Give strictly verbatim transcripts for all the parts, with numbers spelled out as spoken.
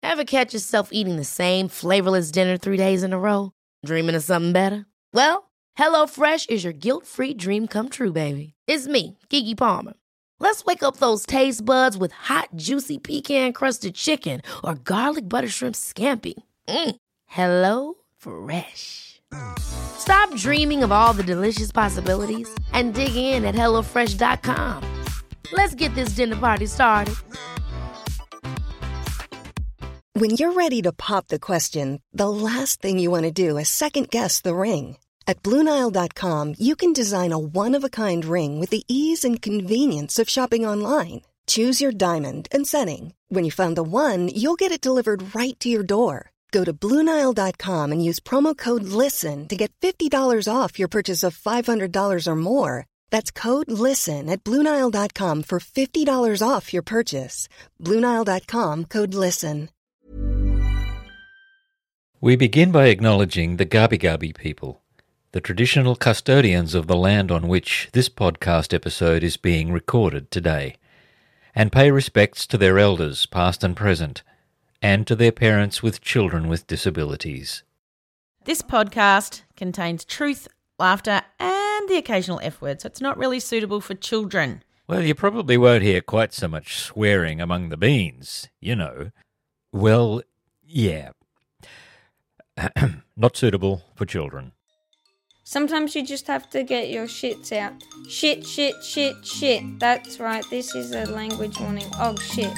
Ever catch yourself eating the same flavorless dinner three days in a row? Dreaming of something better? Well, HelloFresh is your guilt-free dream come true, baby. It's me, Keke Palmer. Let's wake up those taste buds with hot, juicy pecan-crusted chicken or garlic butter shrimp scampi. Mm. Hello Fresh. Stop dreaming of all the delicious possibilities and dig in at hello fresh dot com. Let's get this dinner party started. When you're ready to pop the question, the last thing you want to do is second-guess the ring. At Blue Nile dot com, you can design a one-of-a-kind ring with the ease and convenience of shopping online. Choose your diamond and setting. When you find the one, you'll get it delivered right to your door. Go to Blue Nile dot com and use promo code LISTEN to get fifty dollars off your purchase of five hundred dollars or more. That's code LISTEN at Blue Nile dot com for fifty dollars off your purchase. Blue Nile dot com, code LISTEN. We begin by acknowledging the Gabi Gabi people, the traditional custodians of the land on which this podcast episode is being recorded today, and pay respects to their elders, past and present, and to their parents with children with disabilities. This podcast contains truth, laughter, and the occasional F word, so it's not really suitable for children. Well, you probably won't hear quite so much swearing among the beans, you know. Well, yeah. Not suitable for children. Sometimes you just have to get your shits out. Shit, shit, shit, shit. That's right, this is a language warning. Oh, shit.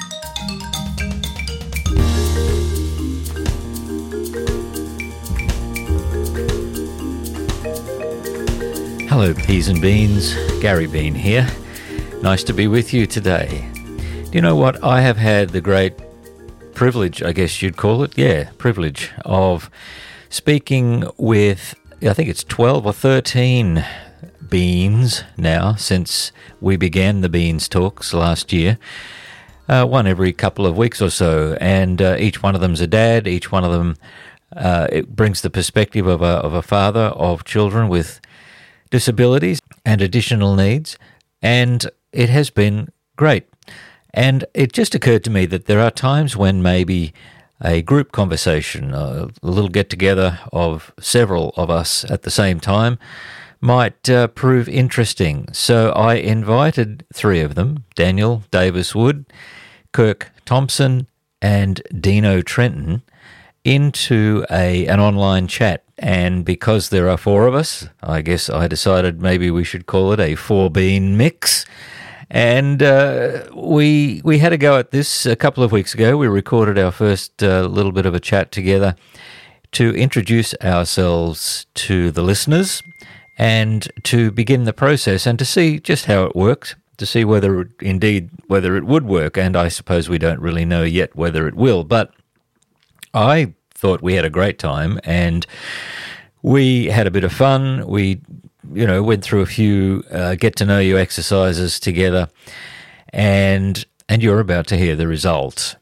Hello, peas and beans. Gary Bean here. Nice to be with you today. Do you know what? I have had the great privilege, I guess you'd call it, yeah, privilege of speaking with, I think it's twelve or thirteen beans now since we began the Beans Talks last year. Uh, one every couple of weeks or so, and uh, each one of them's a dad. Each one of them uh, it brings the perspective of a of a father of children with disabilities and additional needs, and it has been great. And it just occurred to me that there are times when maybe a group conversation, a little get-together of several of us at the same time, might uh, prove interesting. So I invited three of them, Daniel Davis-Wood, Kirk Thompson, and Dino Trenton, into a an online chat. And because there are four of us, I guess I decided maybe we should call it a four-bean mix. And uh, we we had a go at this a couple of weeks ago. We recorded our first uh, little bit of a chat together to introduce ourselves to the listeners and to begin the process and to see just how it worked, to see whether indeed whether it would work. And I suppose we don't really know yet whether it will. But I thought we had a great time and we had a bit of fun. We you know, went through a few uh, get-to-know-you exercises together, and and you're about to hear the results.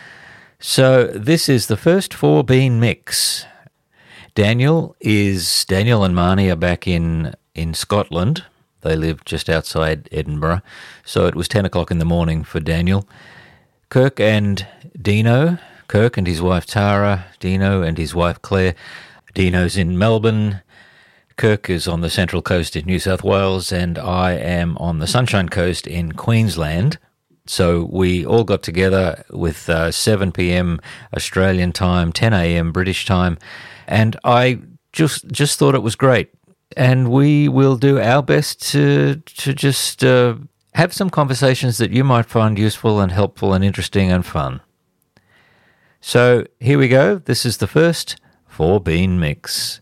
So this is the first four-bean mix. Daniel is Daniel and Marnie are back in, in Scotland. They live just outside Edinburgh, so it was ten o'clock in the morning for Daniel. Kirk and Dino, Kirk and his wife Tara, Dino and his wife Claire. Dino's in Melbourne. Kirk is on the Central Coast in New South Wales, and I am on the Sunshine Coast in Queensland. So we all got together with uh, seven p.m. Australian time, ten a.m. British time, and I just just thought it was great. And we will do our best to to just uh, have some conversations that you might find useful and helpful and interesting and fun. So here we go. This is the first four-bean mix.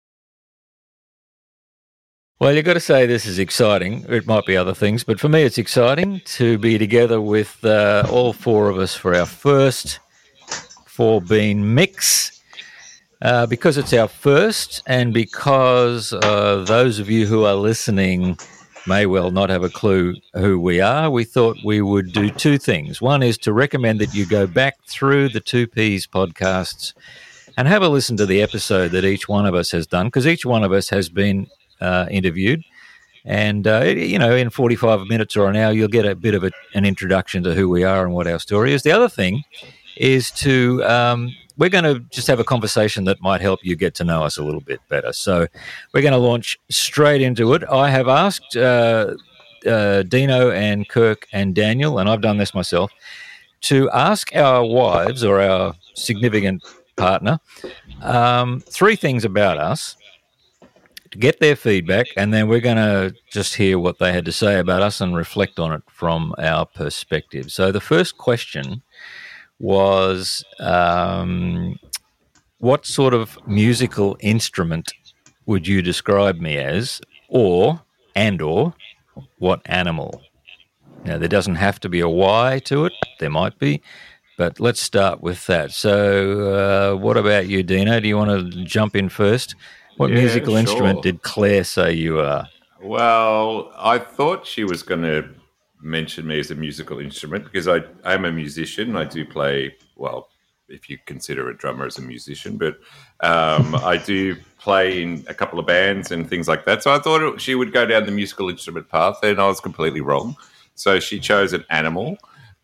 Well, you've got to say this is exciting. It might be other things, but for me it's exciting to be together with uh, all four of us for our first four-bean mix. Uh, because it's our first and because uh, those of you who are listening may well not have a clue who we are, we thought we would do two things. One is to recommend that you go back through the Two Ps podcasts and have a listen to the episode that each one of us has done, because each one of us has been Uh, interviewed, and uh, you know, in forty-five minutes or an hour, you'll get a bit of a, an introduction to who we are and what our story is. The other thing is to um, we're going to just have a conversation that might help you get to know us a little bit better. So we're going to launch straight into it. I have asked uh, uh, Dino and Kirk and Daniel, and I've done this myself, to ask our wives or our significant partner um, three things about us, to get their feedback, and then we're going to just hear what they had to say about us and reflect on it from our perspective. So the first question was, um, what sort of musical instrument would you describe me as, or, and or, what animal? Now, there doesn't have to be a Y to it. There might be, but let's start with that. So uh, what about you, Dino? Do you want to jump in first? What yeah, musical sure. instrument did Claire say you are? Well, I thought she was going to mention me as a musical instrument because I am a musician. I do play, well, if you consider a drummer as a musician, but um, I do play in a couple of bands and things like that. So I thought it, she would go down the musical instrument path, and I was completely wrong. So she chose an animal,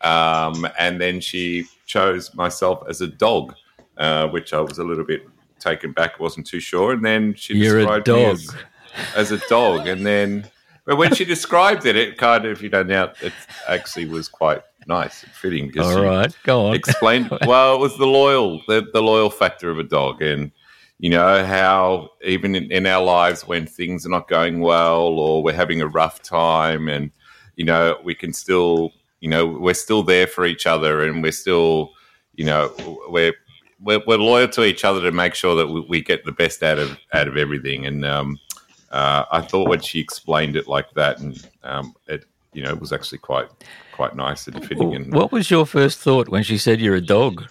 um, and then she chose myself as a dog, uh, which I was a little bit taken back, wasn't too sure. And then she You're described a me dog. as, as a dog. And then, but when she described it, it kind of, you know, now it actually was quite nice and fitting. Because All she right, go on. Explained, well, it was the loyal, the, the loyal factor of a dog. And, you know, how even in, in our lives when things are not going well or we're having a rough time and, you know, we can still, you know, we're still there for each other and we're still, you know, we're, We're, we're loyal to each other to make sure that we, we get the best out of out of everything. And um, uh, I thought when she explained it like that, and um, it, you know, it was actually quite quite nice and fitting. And what was your first thought when she said you're a dog?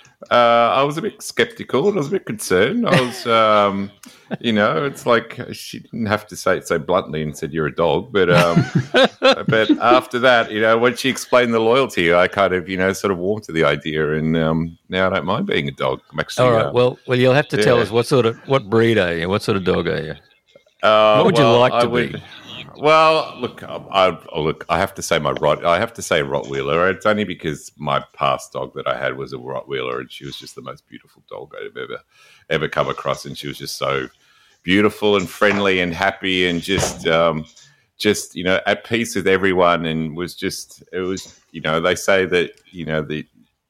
Uh, I was a bit skeptical and I was a bit concerned. I was, um, you know, it's like she didn't have to say it so bluntly and said you're a dog, but um, but after that, you know, when she explained the loyalty, I kind of, you know, sort of warmed to the idea, and um, now I don't mind being a dog. I'm actually. All right. Uh, well, well, you'll have to yeah. tell us what sort of what breed are you? What sort of dog are you? Uh, what would well, you like I to would, be? Well, look, I, I look. I have to say my rot. I have to say Rottweiler. It's only because my past dog that I had was a Rottweiler, and she was just the most beautiful dog I've ever ever come across. And she was just so beautiful and friendly and happy, and just um, just you know at peace with everyone. And was just it was you know they say that you know the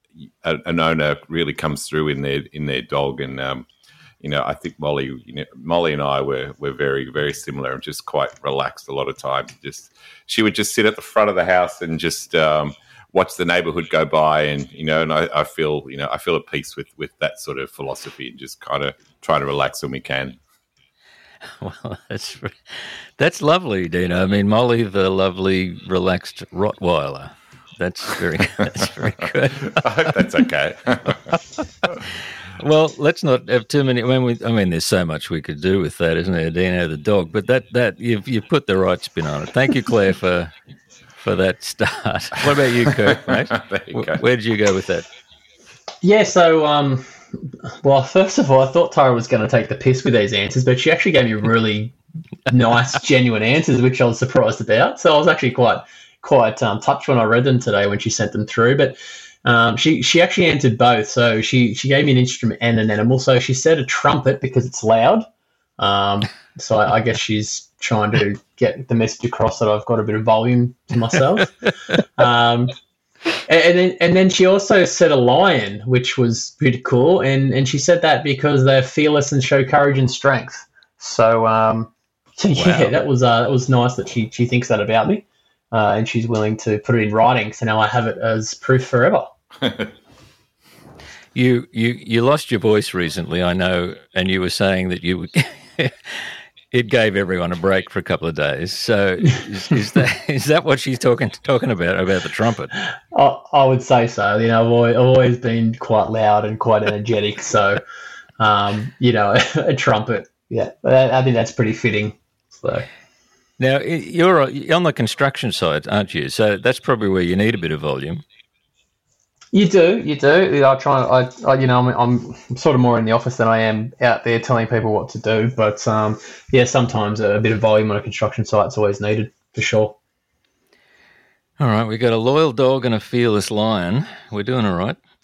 an owner really comes through in their in their dog, and um, you know, I think Molly, you know, Molly and I were were very, very similar and just quite relaxed a lot of times. Just she would just sit at the front of the house and just um, watch the neighborhood go by, and you know, and I, I feel, you know, I feel at peace with with that sort of philosophy and just kind of try to relax when we can. Well, that's that's lovely, Dino. I mean, Molly, the lovely, relaxed Rottweiler. That's very, that's very good. I hope that's okay. Well, let's not have too many. When we, I mean, there's so much we could do with that, isn't there, Dino the dog? But that that you've you've put the right spin on it. Thank you, Claire, for for that start. What about you, Kirk, mate? you Where, where did you go with that? Yeah, so um, well, first of all, I thought Tara was going to take the piss with these answers, but she actually gave me really nice, genuine answers, which I was surprised about. So I was actually quite quite um, touched when I read them today when she sent them through. But um, she she actually answered both. So she she gave me an instrument and an animal. So she said a trumpet because it's loud. Um, so I, I guess she's trying to get the message across that I've got a bit of volume to myself. Um, and, and then and then she also said a lion, which was pretty cool. And and she said that because they're fearless and show courage and strength. So um, so yeah, Wow. that was uh, that was nice that she she thinks that about me. Uh, and she's willing to put it in writing, so now I have it as proof forever. You you you lost your voice recently, I know, and you were saying that you it gave everyone a break for a couple of days. So is, is that is that what she's talking talking about about the trumpet? I, I would say so. You know, I've always, I've always been quite loud and quite energetic. So, um, you know, a trumpet, yeah, I think that's pretty fitting. So. Now, you're on the construction side, aren't you? So that's probably where you need a bit of volume. You do, you do. I try. I, I you know, I'm, I'm sort of more in the office than I am out there telling people what to do. But um, yeah, sometimes a bit of volume on a construction site is always needed for sure. All right, we've got a loyal dog and a fearless lion. We're doing all right.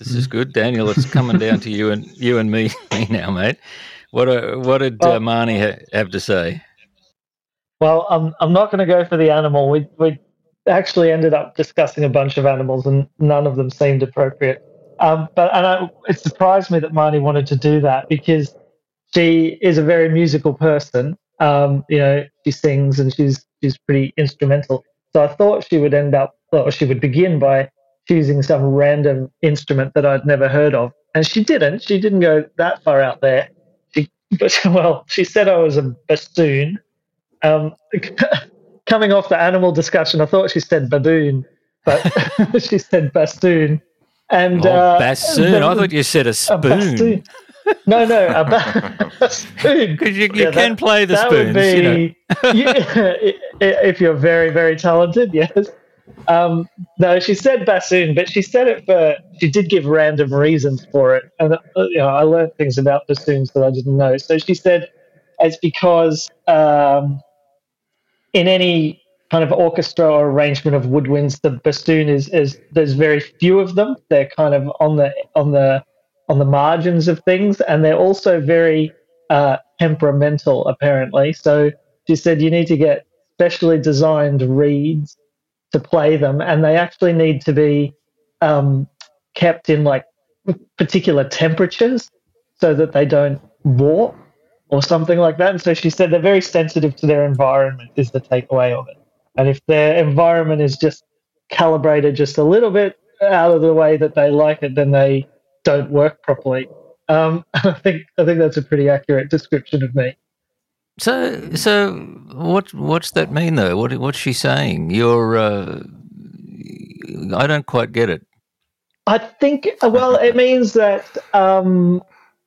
This is good, Daniel. It's coming down to you and you and me, me now, mate. What uh, what did uh, Marnie ha- have to say? Well, I'm I'm not going to go for the animal. We we actually ended up discussing a bunch of animals, and none of them seemed appropriate. Um, but and I, it surprised me that Marnie wanted to do that because she is a very musical person. Um, you know, she sings and she's she's pretty instrumental. So I thought she would end up, or she would begin by choosing some random instrument that I'd never heard of, and she didn't. She didn't go that far out there. She, but well, she said I was a bassoon. Um, coming off the animal discussion, I thought she said baboon, but she said bassoon. And oh, uh, bassoon. I thought you said a spoon. A no, no, a, ba- a spoon. Because you, you yeah, can that, play the that spoons. Would be, you know. yeah, if you're very, very talented, yes. Um, no, she said bassoon, but she said it for. She did give random reasons for it, and uh, you know, I learned things about bassoons that I didn't know. So she said it's because um, in any kind of orchestra or arrangement of woodwinds, the bassoon is, is there's very few of them. They're kind of on the on the on the margins of things, and they're also very uh, temperamental, apparently. So she said you need to get specially designed reeds to play them, and they actually need to be um, kept in like particular temperatures so that they don't warp or something like that. And so she said they're very sensitive to their environment is the takeaway of it. And if their environment is just calibrated just a little bit out of the way that they like it, then they don't work properly. Um, I think I think that's a pretty accurate description of me. So, so what what's that mean though? What what's she saying? You're, uh, I don't quite get it. I think well, it means that um,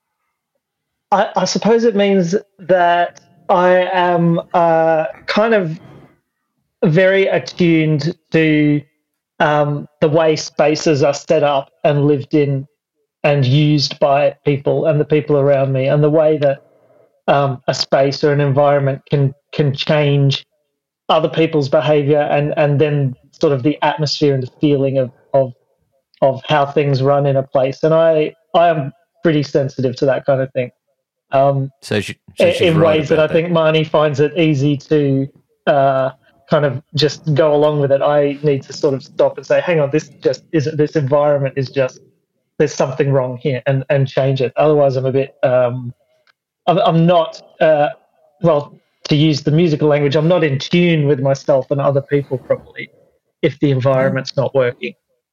I, I suppose it means that I am uh, kind of very attuned to um, the way spaces are set up and lived in and used by people and the people around me, and the way that um, a space or an environment can can change other people's behaviour and, and then sort of the atmosphere and the feeling of, of of how things run in a place. And I I am pretty sensitive to that kind of thing. Um, so she, so in right ways that I that. think Marnie finds it easy to uh, kind of just go along with it. I need to sort of stop and say, hang on, this just isn't, this environment is just, there's something wrong here, and, and change it. Otherwise I'm a bit, um, I'm, I'm not, uh, well, to use the musical language, I'm not in tune with myself and other people properly if the environment's not working.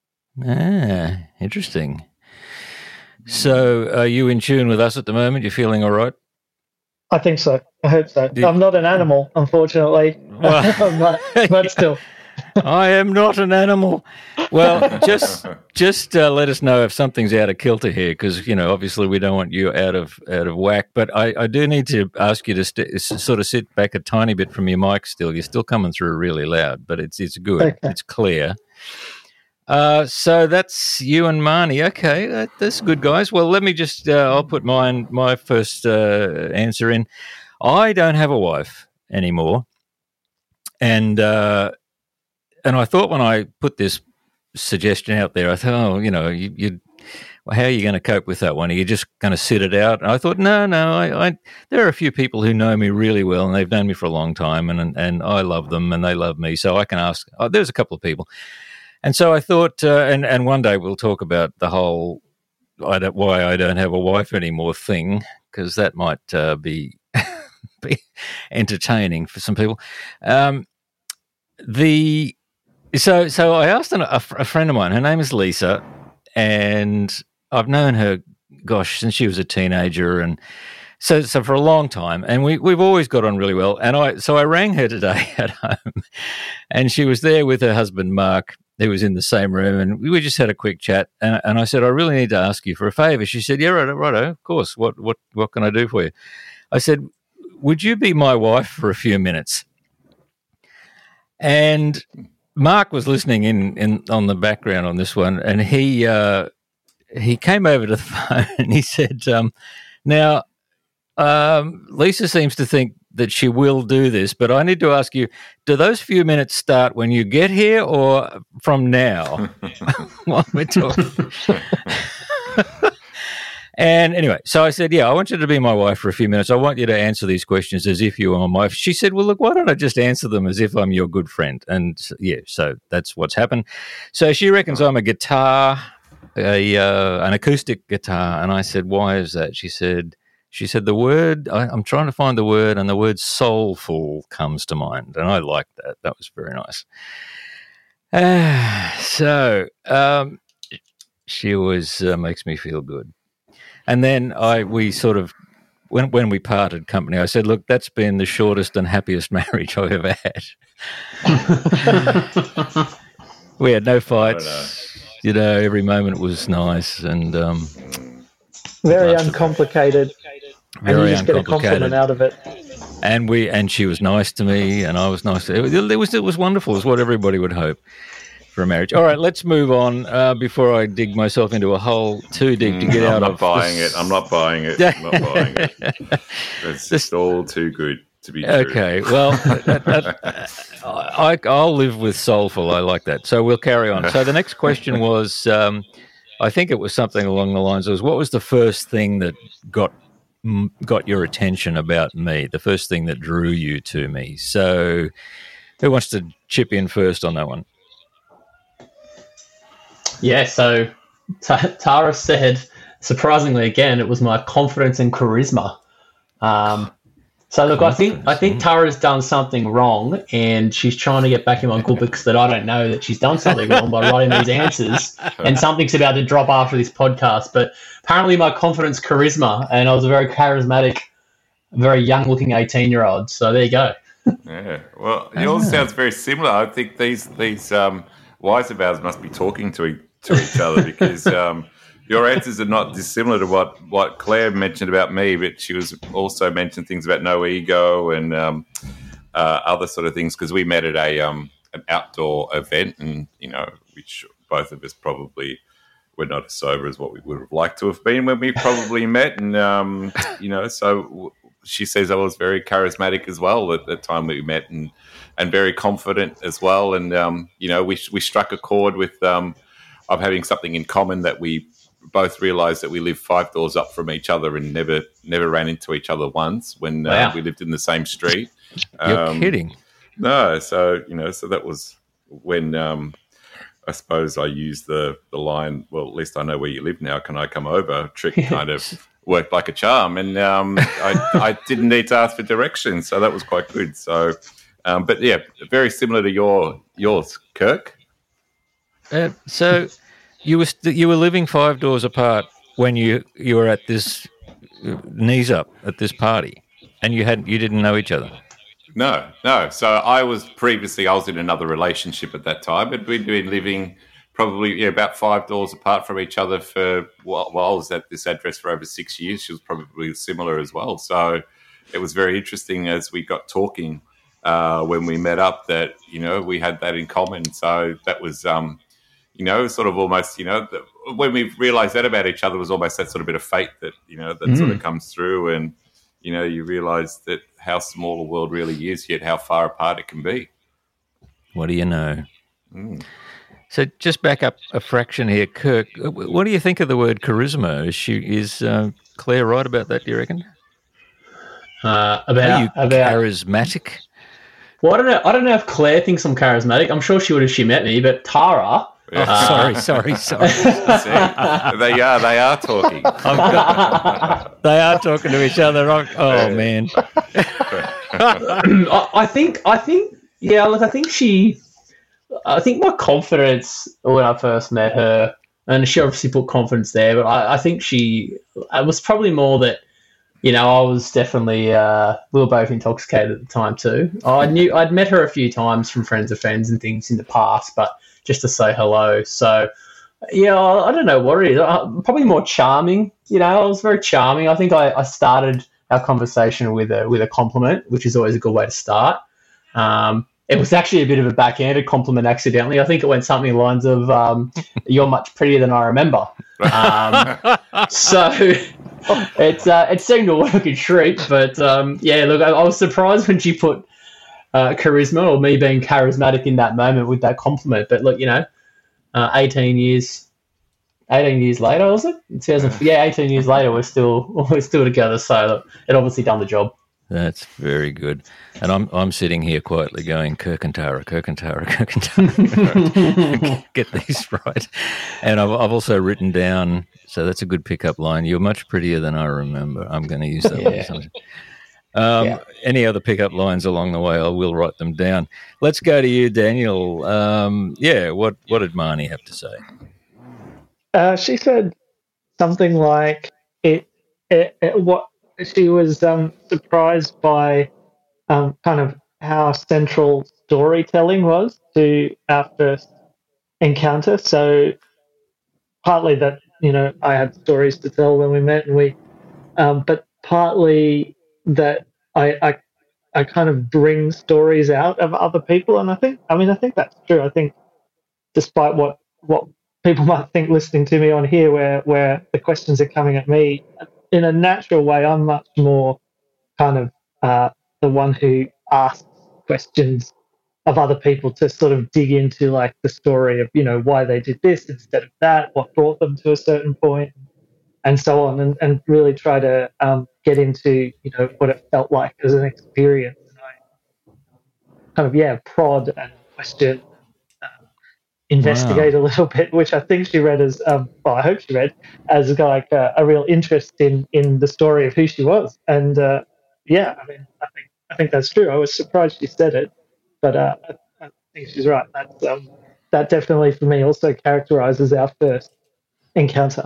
Ah, interesting. So are you in tune with us at the moment? You're feeling all right? I think so. I hope so. Did, I'm not an animal, unfortunately, well, but, but still. I am not an animal. Well, just just uh, let us know if something's out of kilter here, because you know, obviously, we don't want you out of out of whack. But I, I do need to ask you to st- sort of sit back a tiny bit from your mic. Still, you're still coming through really loud, but it's it's good. Okay. It's clear. Uh, so that's you and Marnie. Okay, that, that's good, guys. Well, let me just, uh, I'll put mine, my first uh, answer in. I don't have a wife anymore. And uh, and I thought when I put this suggestion out there, I thought, oh, you know, you, you well, how are you going to cope with that one? Are you just going to sit it out? And I thought, no, no, I, I, there are a few people who know me really well, and they've known me for a long time, and, and, and I love them, and they love me. So I can ask, oh, there's a couple of people. And so I thought, uh, and, and one day we'll talk about the whole I don't, why I don't have a wife anymore thing, because that might uh, be be entertaining for some people. Um, the so so I asked an, a, a friend of mine. Her name is Lisa, and I've known her, gosh, since she was a teenager, and so so for a long time. And we we've always got on really well. And I so I rang her today at home, and she was there with her husband Mark, who was in the same room, and we just had a quick chat. And, and I said, I really need to ask you for a favour. She said, yeah, righto, righto, of course. What what what can I do for you? I said, would you be my wife for a few minutes? And Mark was listening in, in on the background on this one, and he uh, he came over to the phone and he said, um, now, um, Lisa seems to think that she will do this, but I need to ask you, do those few minutes start when you get here or from now? While we're talking. And anyway, so I said, yeah, I want you to be my wife for a few minutes. I want you to answer these questions as if you were my wife. She said, well, look, why don't I just answer them as if I'm your good friend? And yeah, so that's what's happened. So she reckons I'm a guitar, a uh, an acoustic guitar. And I said, why is that? She said, she said, the word, I, I'm trying to find the word, and the word soulful comes to mind. And I liked that. That was very nice. Uh, so um, she always uh, makes me feel good. And then I, we sort of, when when we parted company, I said, look, that's been the shortest and happiest marriage I've ever had. We had no fights. You know, every moment was nice and um, very uncomplicated. Very and you just get a compliment out of it. And we and she was nice to me, and I was nice to her. It was it was wonderful. It was what everybody would hope for a marriage. All right, let's move on uh, before I dig myself into a hole too deep to get mm, out I'm of. not buying it. I'm not buying it. I'm not buying it. It's just all too good to be true. Okay, well, that, that, I, I'll live with soulful. I like that. So we'll carry on. So the next question was, um, I think it was something along the lines of, what was the first thing that got got your attention about me? The first thing that drew you to me. So who wants to chip in first on that one? Yeah, so T- Tara said, surprisingly again, it was my confidence and charisma. Um, so look, I think I think Tara's done something wrong, and she's trying to get back in my good books that I don't know that she's done something wrong by writing these answers, and something's about to drop after this podcast. But apparently my confidence, charisma, and I was a very charismatic, very young-looking eighteen-year-old. So there you go. Yeah, well, yours sounds very similar. I think these these um, wives of ours must be talking to e- to each other because um, your answers are not dissimilar to what, what Claire mentioned about me, but she was also mentioned things about no ego and um, uh, other sort of things because we met at a um, an outdoor event, and you know, which both of us probably were not as sober as what we would have liked to have been when we probably met, and um, you know, so. W- She says I was very charismatic as well at the time we met, and, and very confident as well. And um, you know, we we struck a chord with um, of having something in common that we both realised that we lived five doors up from each other and never never ran into each other once when wow. uh, we lived in the same street. You're um, kidding? No, so you know, so that was when um, I suppose I used the the line. Well, at least I know where you live now. Can I come over? Trick kind of. Worked like a charm, and um, I, I didn't need to ask for directions, so that was quite good. So, um, but yeah, very similar to your yours, Kirk. Uh, so you were st- you were living five doors apart when you, you were at this uh, knees up at this party, and you had you didn't know each other. No, no. So I was previously I was in another relationship at that time, but we'd been living. Probably yeah, about five doors apart from each other for well, well, I was at this address for over six years. She was probably similar as well. So it was very interesting as we got talking uh, when we met up that, you know, we had that in common. So that was, um, you know, sort of almost, you know, the, when we realised that about each other was almost that sort of bit of fate that, you know, that mm. sort of comes through and, you know, you realise that how small the world really is, yet how far apart it can be. What do you know? Mm. So just back up a fraction here, Kirk. What do you think of the word charisma? Is she is uh, Claire right about that? Do you reckon? Uh, about Are you about charismatic? Well, I don't know. I don't know if Claire thinks I'm charismatic. I'm sure she would if she met me. But Tara. Yeah. Uh, sorry, sorry, sorry. they are. They are talking. Got, they are talking to each other. Oh man. I, I think. I think. Yeah. Look. I think she. I think my confidence when I first met her, and she obviously put confidence there, but I, I think she, it was probably more that, you know, I was definitely, uh, we were both intoxicated at the time too. I knew, I'd met her a few times from friends of friends and things in the past, but just to say hello. So, yeah, I, I don't know what it is. I, probably more charming, you know, I was very charming. I think I, I started our conversation with a, with a compliment, which is always a good way to start. Um, It was actually a bit of a backhanded compliment accidentally. I think it went something along the lines of, um, you're much prettier than I remember. Um, so it's, uh, it seemed to work a treat. But, um, yeah, look, I, I was surprised when she put uh, charisma or me being charismatic in that moment with that compliment. But, look, you know, uh, eighteen years, eighteen years later, was it? two thousand, yeah, eighteen years later, we're still we're still together. So it obviously done the job. That's very good. And I'm I'm sitting here quietly going, Kirkentara, Kirkentara, Kirkentara. Get these right. And I've, I've also written down, so that's a good pickup line, you're much prettier than I remember. I'm going to use that Yeah. one. Um, Yeah. Any other pickup lines along the way, I will write them down. Let's go to you, Daniel. Um, yeah, what, what did Marnie have to say? Uh, she said something like it. it, it what she was um, surprised by, um, kind of how central storytelling was to our first encounter. So partly that you know I had stories to tell when we met, and we, um, but partly that I, I I kind of bring stories out of other people, and I think I mean I think that's true. I think despite what what people might think listening to me on here, where where the questions are coming at me in a natural way, I'm much more kind of uh, the one who asks questions of other people to sort of dig into like the story of you know why they did this instead of that, what brought them to a certain point, and so on, and, and really try to um, get into you know what it felt like as an experience. And I kind of yeah prod and question, investigate Wow. a little bit, which I think she read as, um, well, I hope she read as like a, a real interest in in the story of who she was. And uh, yeah, I mean, I think I think that's true. I was surprised she said it, but uh, I, I think she's right. That's um, that definitely for me also characterizes our first encounter.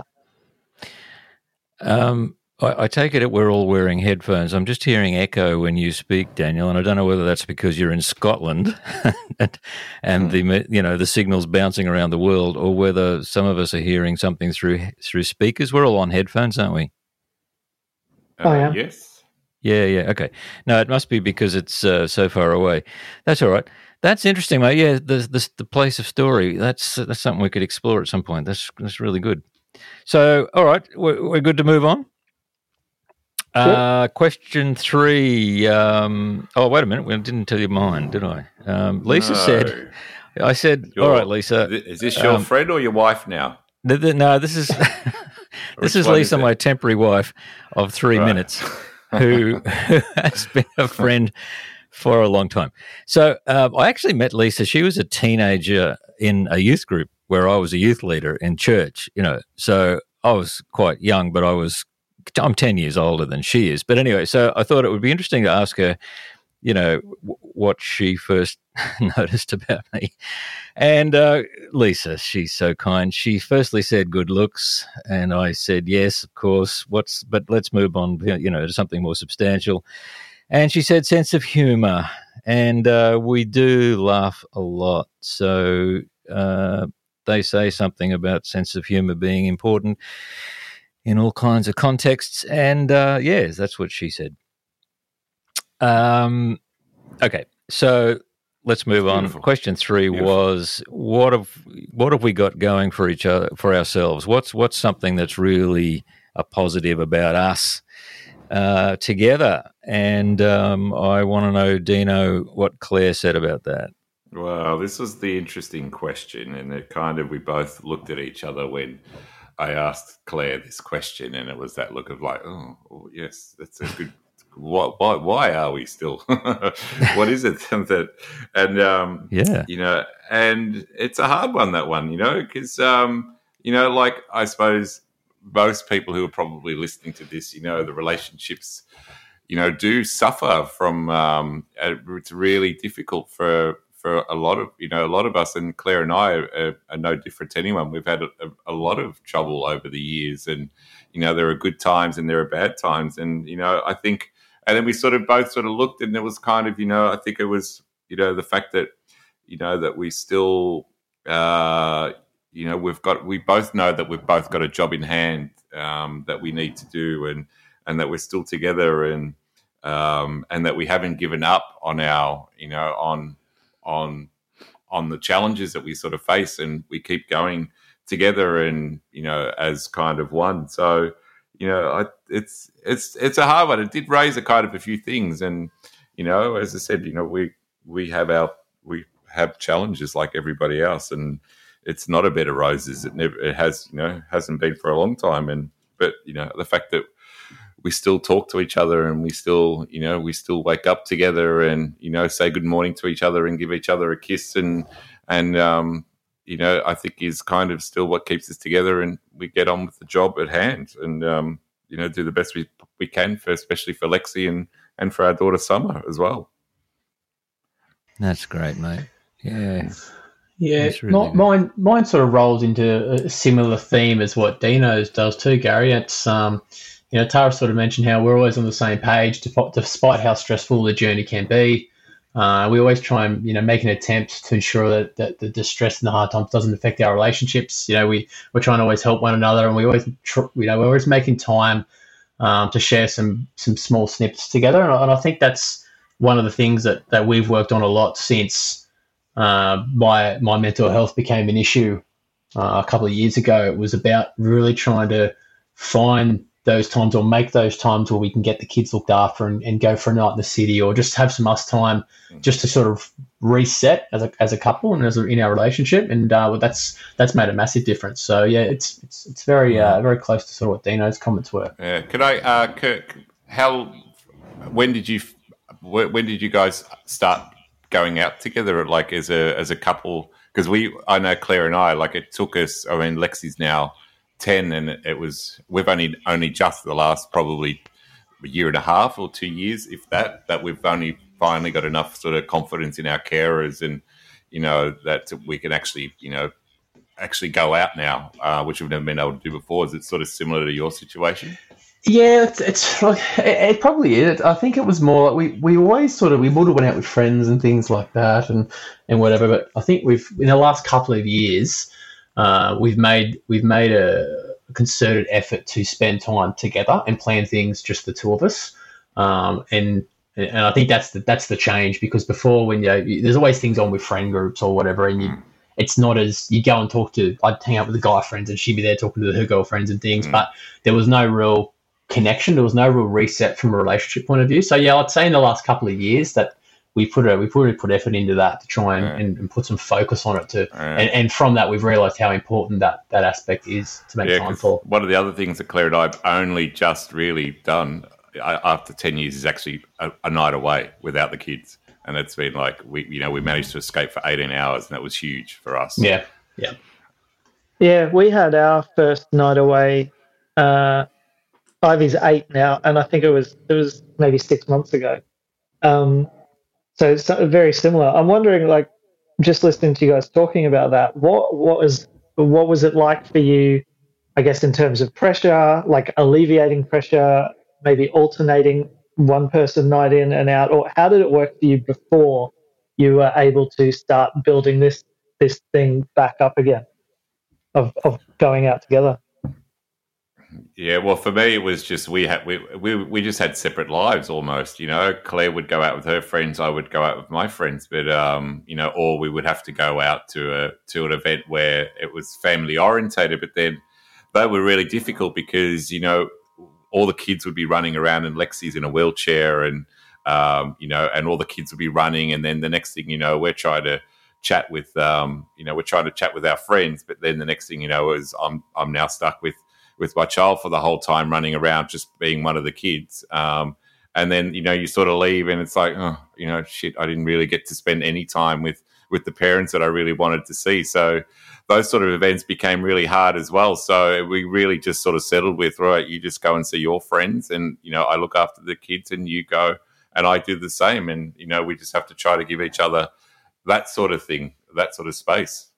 Um, I, I take it that we're all wearing headphones. I'm just hearing echo when you speak, Daniel, and I don't know whether that's because you're in Scotland and, and the you know the signal's bouncing around the world, or whether some of us are hearing something through through speakers. We're all on headphones, aren't we? Oh, yeah. Uh, Yes. Yeah, yeah, okay. No, it must be because it's uh, so far away. That's all right. That's interesting, mate. Yeah, the the, the place of story. That's that's something we could explore at some point. That's that's really good. So, all right, we're, we're good to move on. Uh, question three. Um, oh, wait a minute. We didn't tell you mine, did I? Um, Lisa No. said, I said, Your- all right, Lisa. Is this your um, friend or your wife now? th- th- no, this is this Which is one Lisa, is it? my temporary wife of three Right. minutes, who, who has been a friend for a long time. So um, I actually met Lisa. She was a teenager in a youth group where I was a youth leader in church, you know. So I was quite young, but I was I'm ten years older than she is. But anyway, so I thought it would be interesting to ask her, you know, w- what she first noticed about me. And uh, Lisa, she's so kind. She firstly said good looks, and I said yes, of course. What's but let's move on, you know, to something more substantial. And she said sense of humour, and uh, we do laugh a lot. So uh, they say something about sense of humour being important in all kinds of contexts, and uh, yes, that's what she said. Um, okay, so let's move on. Beautiful. Question three Beautiful. was what have what have we got going for each other, for ourselves? What's what's something that's really a positive about us uh, together? And um, I want to know, Dino, what Claire said about that. Well, this was the interesting question, and it kind of we both looked at each other when I asked Claire this question, and it was that look of like, oh, oh yes, that's a good. Why, why, why are we still? What is it that? And um, Yeah. you know, and it's a hard one, that one, you know, because um, you know, like I suppose most people who are probably listening to this, you know, the relationships, you know, do suffer from. Um, it's really difficult for. For a lot of, you know, a lot of us, and Claire and I are, are no different to anyone. We've had a, a lot of trouble over the years, and you know, there are good times and there are bad times, and you know, I think, and then we sort of both sort of looked, and it was kind of, you know, I think it was, you know, the fact that, you know, that we still, uh, you know, we've got, we both know that we've both got a job in hand um, that we need to do, and and that we're still together, and um, and that we haven't given up on our, you know, on. on on the challenges that we sort of face, and we keep going together, and you know, as kind of one. So you know, I, it's it's it's a hard one. It did raise a kind of a few things, and you know, as I said, you know, we we have our we have challenges like everybody else, and it's not a bed of roses. It never, it has, you know, hasn't been for a long time. And but you know, the fact that we still talk to each other and we still, you know, we still wake up together and, you know, say good morning to each other and give each other a kiss and, and, um, you know, I think is kind of still what keeps us together, and we get on with the job at hand and, um, you know, do the best we, we can for, especially for Lexi and, and for our daughter Summer as well. That's great, mate. Yeah. Yeah, really mine, mine mine sort of rolls into a similar theme as what Dino's does too, Gary. It's, um, you know, Tara sort of mentioned how we're always on the same page, despite how stressful the journey can be. Uh, we always try and, you know, make an attempt to ensure that, that the distress and the hard times doesn't affect our relationships. You know, we, we're trying to always help one another, and we always, tr- you know, we're always making time um, to share some some small snippets together. And I, and I think that's one of the things that, that we've worked on a lot since uh, my my mental health became an issue uh, a couple of years ago. It was about really trying to find those times or make those times where we can get the kids looked after and, and go for a night in the city, or just have some us time just to sort of reset as a as a couple and as a, in our relationship. And uh, that's that's made a massive difference. So yeah, it's it's it's very uh, very close to sort of what Dino's comments were. Yeah. Could I, uh, Kirk? How? When did you? When did you guys start going out together, like as a as a couple? Because we, I know Claire and I, like it took us. I mean, Lexi's now ten, and it was we've only only just the last probably a year and a half or two years, if that, that we've only finally got enough sort of confidence in our carers, and you know that we can actually you know actually go out now, uh, which we've never been able to do before. Is it sort of similar to your situation? Yeah, it's, it's like it, it probably is. I think it was more like we, we always sort of we would have went out with friends and things like that and, and whatever. But I think we've in the last couple of years uh, we've made we've made a concerted effort to spend time together and plan things just the two of us. Um, and and I think that's the that's the change, because before, when you know, there's always things on with friend groups or whatever, and you. Mm. It's not as you go and talk to. I'd hang out with the guy friends, and she'd be there talking to her girlfriends and things. Mm. But there was no real connection. There was no real reset from a relationship point of view. So yeah, I'd say in the last couple of years that we put a we put put effort into that to try and, yeah. and, and put some focus on it. To yeah. and, and from that, we've realised how important that that aspect is to make yeah, time for. One of the other things that Claire and I've only just really done after ten years is actually a, a night away without the kids. And it's been like, we, you know, we managed to escape for eighteen hours, and that was huge for us. Yeah, yeah. Yeah, we had our first night away. Uh, Ivy's eight now, and I think it was it was maybe six months ago. Um, so it's very similar. I'm wondering, like, just listening to you guys talking about that, what what was what was it like for you, I guess, in terms of pressure, like alleviating pressure, maybe alternating one person night in and out, or how did it work for you before you were able to start building this this thing back up again of of going out together? Yeah, well, for me, it was just we had we we we just had separate lives almost. You know, Claire would go out with her friends, I would go out with my friends, but um, you know, or we would have to go out to a to an event where it was family orientated. But then they were really difficult because you know. all the kids would be running around and Lexi's in a wheelchair and, um, you know, and all the kids would be running. And then the next thing, you know, we're trying to chat with, um, you know, we're trying to chat with our friends. But then the next thing, you know, is I'm, I'm now stuck with, with my child for the whole time running around, just being one of the kids. Um, and then, you know, you sort of leave and it's like, oh, you know, shit, I didn't really get to spend any time with, with the parents that I really wanted to see. So those sort of events became really hard as well. So we really just sort of settled with, right, you just go and see your friends and, you know, I look after the kids and you go and I do the same. And, you know, we just have to try to give each other that sort of thing, that sort of space.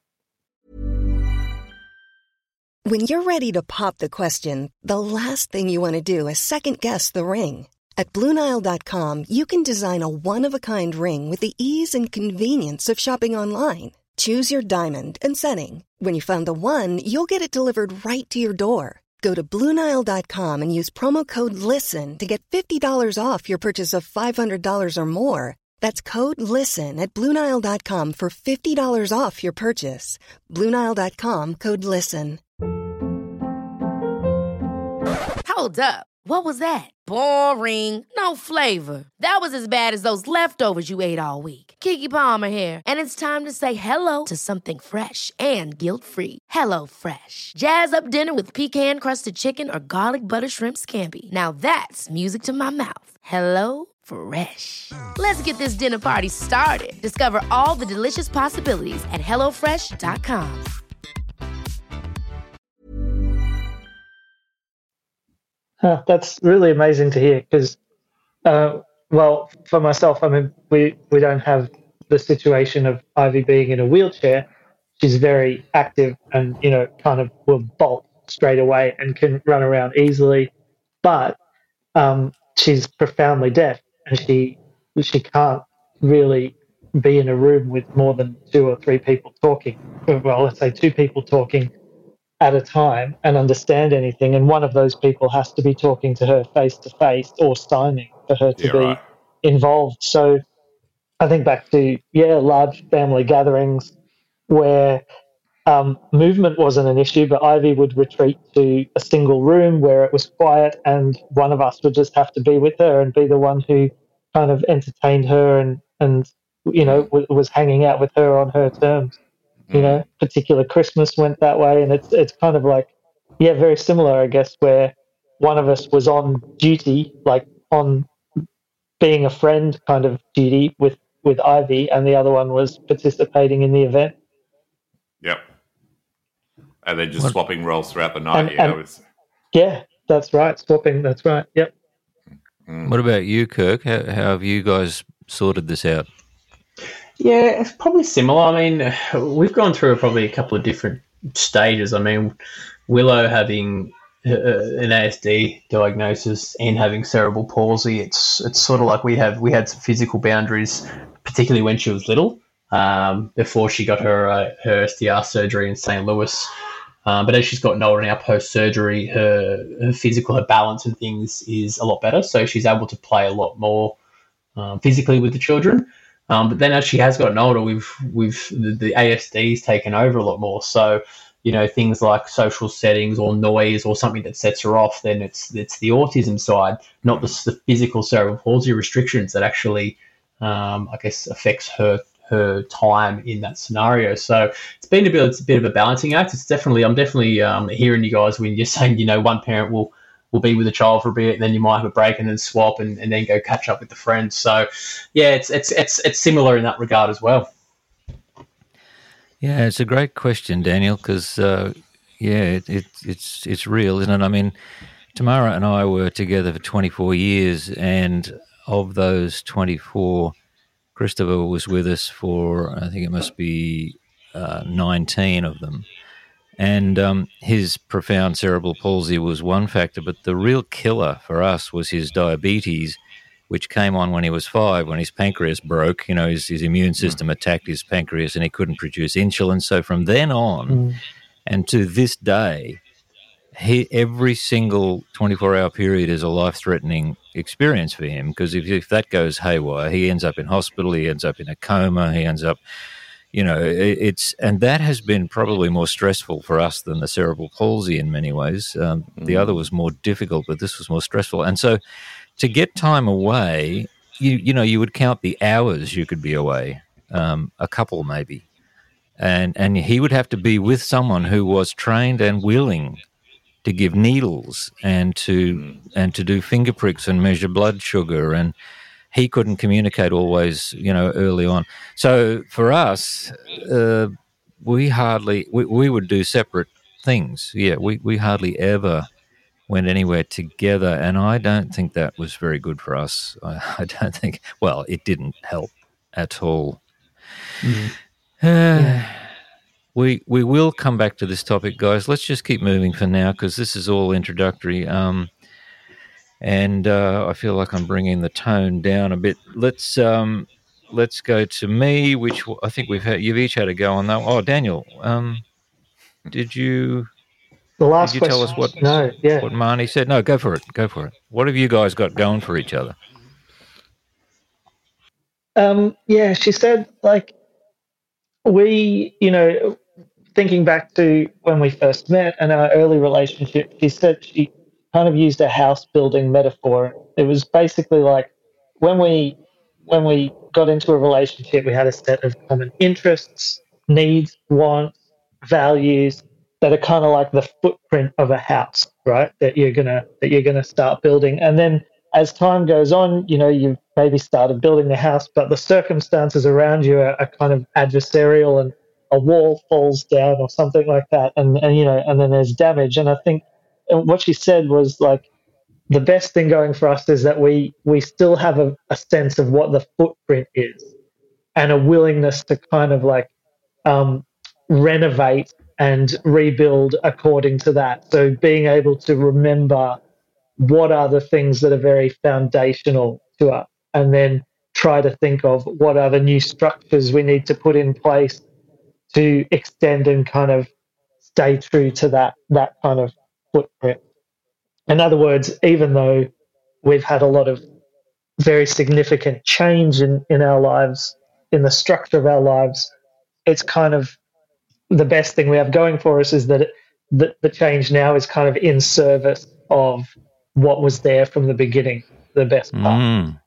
When you're ready to pop the question, the last thing you want to do is second guess the ring. At Blue Nile dot com, you can design a one-of-a-kind ring with the ease and convenience of shopping online. Choose your diamond and setting. When you find the one, you'll get it delivered right to your door. Go to Blue Nile dot com and use promo code LISTEN to get fifty dollars off your purchase of five hundred dollars or more. That's code LISTEN at Blue Nile dot com for fifty dollars off your purchase. Blue Nile dot com, code LISTEN. Hold up. What was that? Boring. No flavor. That was as bad as those leftovers you ate all week. Keke Palmer here, and it's time to say hello to something fresh and guilt-free. Hello Fresh. Jazz up dinner with pecan-crusted chicken or garlic butter shrimp scampi. Now that's music to my mouth. Hello Fresh. Let's get this dinner party started. Discover all the delicious possibilities at hello fresh dot com. Huh, that's really amazing to hear because, uh, well, for myself, I mean, we, we don't have the situation of Ivy being in a wheelchair. She's very active and, you know, kind of will bolt straight away and can run around easily. But um, she's profoundly deaf and she she can't really be in a room with more than two or three people talking. Well, let's say two people talking at a time and understand anything, and one of those people has to be talking to her face to face or signing for her to Yeah, be right. involved. So I think back to, yeah, large family gatherings where um, movement wasn't an issue, but Ivy would retreat to a single room where it was quiet and one of us would just have to be with her and be the one who kind of entertained her and, and you know, w- was hanging out with her on her terms. You know, particular Christmas went that way, and it's it's kind of like, yeah, very similar, I guess, where one of us was on duty, like on being a friend kind of duty with, with Ivy, and the other one was participating in the event. Yep. And then just What- swapping roles throughout the night. And- yeah, and- it was, Yeah, that's right. Swapping, that's right. Yep. What about you, Kirk? How, how have you guys sorted this out? Yeah, it's probably similar. I mean, we've gone through probably a couple of different stages. I mean, Willow having uh, an A S D diagnosis and having cerebral palsy, it's it's sort of like we have we had some physical boundaries, particularly when she was little, um, before she got her uh, her S D R surgery in Saint Louis. Um, but as she's gotten older now, post surgery, her, her physical, her balance and things is a lot better. So she's able to play a lot more um, physically with the children. Um, but then as she has gotten older, we've we've the, the A S D's taken over a lot more. So, you know, things like social settings or noise or something that sets her off, then it's it's the autism side, not the, the physical cerebral palsy restrictions that actually, um, I guess, affects her her time in that scenario. So it's been a bit it's a bit of a balancing act. It's definitely I'm definitely um, hearing you guys when you're saying, you know, one parent will will be with the child for a bit, and then you might have a break and then swap and, and then go catch up with the friends. So yeah, it's it's it's it's similar in that regard as well. Yeah, it's a great question, Daniel, because uh, yeah, it, it, it's it's real, isn't it? I mean, Tamara and I were together for twenty-four years, and of those twenty-four, Christopher was with us for, I think it must be uh, nineteen of them. And um, his profound cerebral palsy was one factor, but the real killer for us was his diabetes, which came on when he was five, when his pancreas broke. You know, his, his immune system attacked his pancreas and he couldn't produce insulin. So from then on mm. and to this day, he, every single twenty-four hour period is a life-threatening experience for him, because if, if that goes haywire, he ends up in hospital, he ends up in a coma, he ends up... You know, it's and that has been probably more stressful for us than the cerebral palsy in many ways. Um, mm. The other was more difficult, but this was more stressful. And so, to get time away, you you know, you would count the hours you could be away, um, a couple maybe, and and he would have to be with someone who was trained and willing to give needles and to mm. and to do finger pricks and measure blood sugar, and he couldn't communicate always, you know, early on. So for us, uh, we hardly, we, we would do separate things. Yeah, we, we hardly ever went anywhere together. And I don't think that was very good for us. I, I don't think, well, it didn't help at all. Mm-hmm. Uh, yeah. We we will come back to this topic, guys. Let's just keep moving for now, because this is all introductory. Um, And uh, I feel like I'm bringing the tone down a bit. Let's um, let's go to me, which I think we've had. You've each had a go on that. Oh, Daniel, um, did you? The last did you question. tell us what? No, yeah. What Marnie said? No, go for it. Go for it. What have you guys got going for each other? Um, yeah, she said, like, we, you know, thinking back to when we first met and our early relationship, she said she kind of used a house building metaphor. It was basically like when we when we got into a relationship, we had a set of common interests, needs, wants, values that are kind of like the footprint of a house, right? That you're gonna that you're gonna start building, and then as time goes on, you know, you've maybe started building the house, but the circumstances around you are, are kind of adversarial, and a wall falls down or something like that, and, and you know, and then there's damage. And I think what she said was like the best thing going for us is that we we still have a, a sense of what the footprint is, and a willingness to kind of like um, renovate and rebuild according to that. So being able to remember what are the things that are very foundational to us, and then try to think of what are the new structures we need to put in place to extend and kind of stay true to that that kind of footprint. In other words, even though we've had a lot of very significant change in, in our lives, in the structure of our lives, it's kind of the best thing we have going for us is that it, the, the change now is kind of in service of what was there from the beginning, the best part. Mm.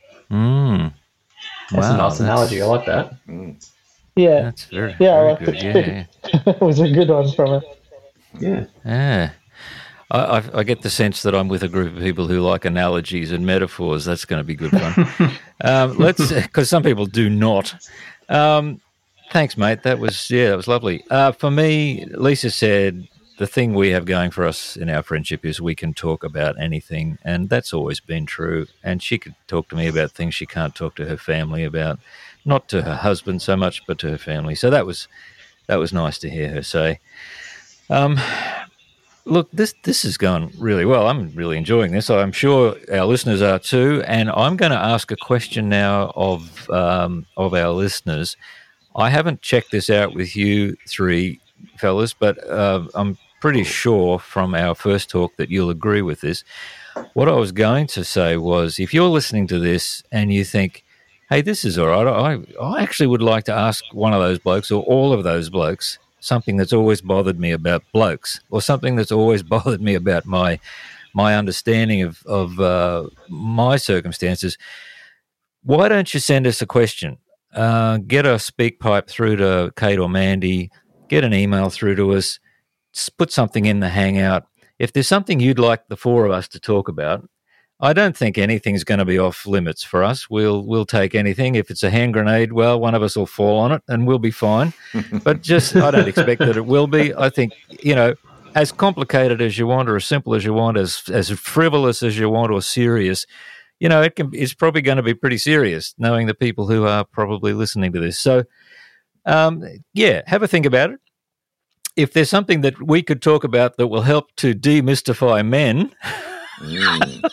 Mm. That's Wow, a nice analogy. I like that. Yeah. That's very, yeah, I very like good. it. Yeah, It was a good one from it. Yeah. yeah. I, I, I get the sense that I'm with a group of people who like analogies and metaphors. That's going to be good fun. um, let's, because some people do not. Um, thanks, mate. That was yeah, that was lovely. Uh, for me, Lisa said the thing we have going for us in our friendship is we can talk about anything, and that's always been true. And she could talk to me about things she can't talk to her family about, not to her husband so much, but to her family. So that was that was nice to hear her say. Um, look, this this has gone really well. I'm really enjoying this. I'm sure our listeners are too. And I'm going to ask a question now of um, of our listeners. I haven't checked this out with you three fellas, but uh, I'm pretty sure from our first talk that you'll agree with this. What I was going to say was, if you're listening to this and you think, hey, this is all right, I, I actually would like to ask one of those blokes or all of those blokes something that's always bothered me about blokes, or something that's always bothered me about my my understanding of, of uh, my circumstances, why don't you send us a question? Uh, get a speak pipe through to Kate or Mandy, get an email through to us, put something in the Hangout. If there's something you'd like the four of us to talk about, I don't think anything's going to be off limits for us. We'll we'll take anything. If it's a hand grenade, well, one of us will fall on it and we'll be fine. But just, I don't expect that it will be. I think, you know, as complicated as you want or as simple as you want, as as frivolous as you want or serious, you know, it can. It's probably going to be pretty serious, knowing the people who are probably listening to this. So, um, yeah, have a think about it. If there's something that we could talk about that will help to demystify men, mm.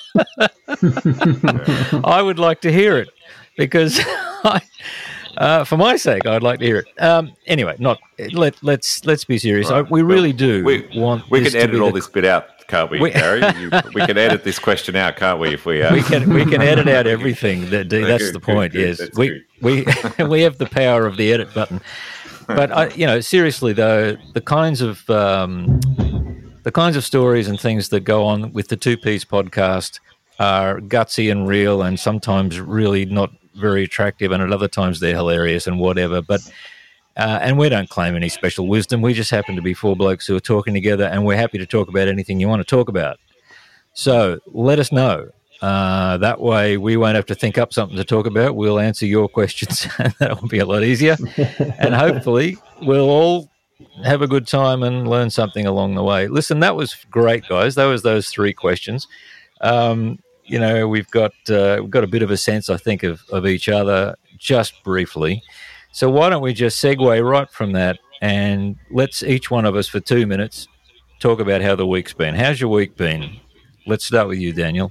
I would like to hear it, because I, uh, for my sake, I'd like to hear it. Um, anyway, not let let's let's be serious. Right. I, we really well, do we, want. We this can edit to all the, this bit out, can't we, we Gary? You, we can edit this question out, can't we? If we uh... we can we can edit out everything. That, that's good, the point. Good, yes, good, we we we have the power of the edit button. But I, you know, seriously though, the kinds of um, the kinds of stories and things that go on with the Two Ps podcast are gutsy and real, and sometimes really not very attractive, and at other times they're hilarious and whatever. But uh, and we don't claim any special wisdom. We just happen to be four blokes who are talking together, and we're happy to talk about anything you want to talk about. So let us know. Uh, that way we won't have to think up something to talk about. We'll answer your questions, and that will be a lot easier. And hopefully we'll all have a good time and learn something along the way. Listen, that was great, guys. That was those three questions. Um, you know, we've got uh, we've got a bit of a sense, I think, of, of each other just briefly. So why don't we just segue right from that, and let's each one of us for two minutes talk about how the week's been. How's your week been? Let's start with you, Daniel.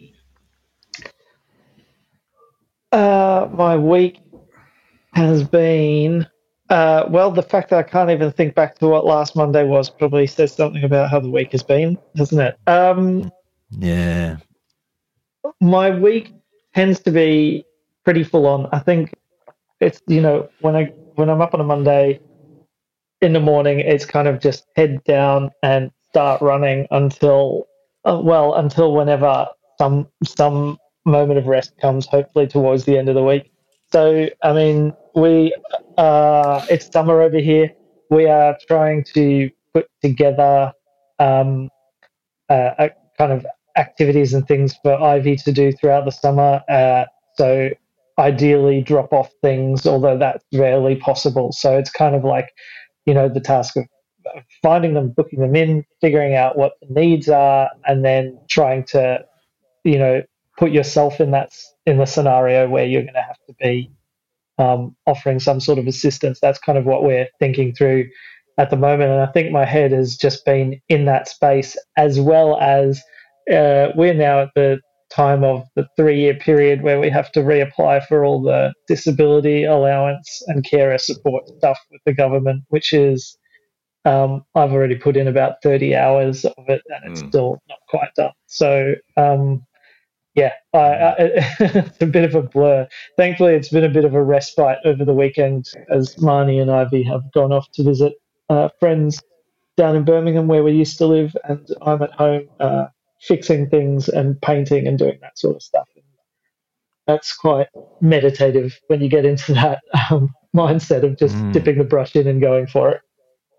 Uh, my week has been, uh, well, the fact that I can't even think back to what last Monday was probably says something about how the week has been, doesn't it? Um, yeah. My week tends to be pretty full on. I think it's, you know, when I when I'm up on a Monday in the morning, it's kind of just head down and start running until uh, well, until whenever some some moment of rest comes, hopefully towards the end of the week. So, I mean, we uh, it's summer over here. We are trying to put together um, uh, a kind of activities and things for Ivy to do throughout the summer. Uh, so, ideally, drop off things, although that's rarely possible. So, it's kind of like, you know, the task of finding them, booking them in, figuring out what the needs are, and then trying to, you know, put yourself in that in the scenario where you're going to have to be um, offering some sort of assistance. That's kind of what we're thinking through at the moment, and I think my head has just been in that space, as well as uh, we're now at the time of the three-year period where we have to reapply for all the disability allowance and carer support stuff with the government, which is Um, I've already put in about thirty hours of it, and it's mm. still not quite done. So, um, yeah, I, I, it's a bit of a blur. Thankfully, it's been a bit of a respite over the weekend as Marnie and Ivy have gone off to visit uh, friends down in Birmingham where we used to live, and I'm at home uh, fixing things and painting and doing that sort of stuff. And that's quite meditative when you get into that um, mindset of just mm. dipping the brush in and going for it.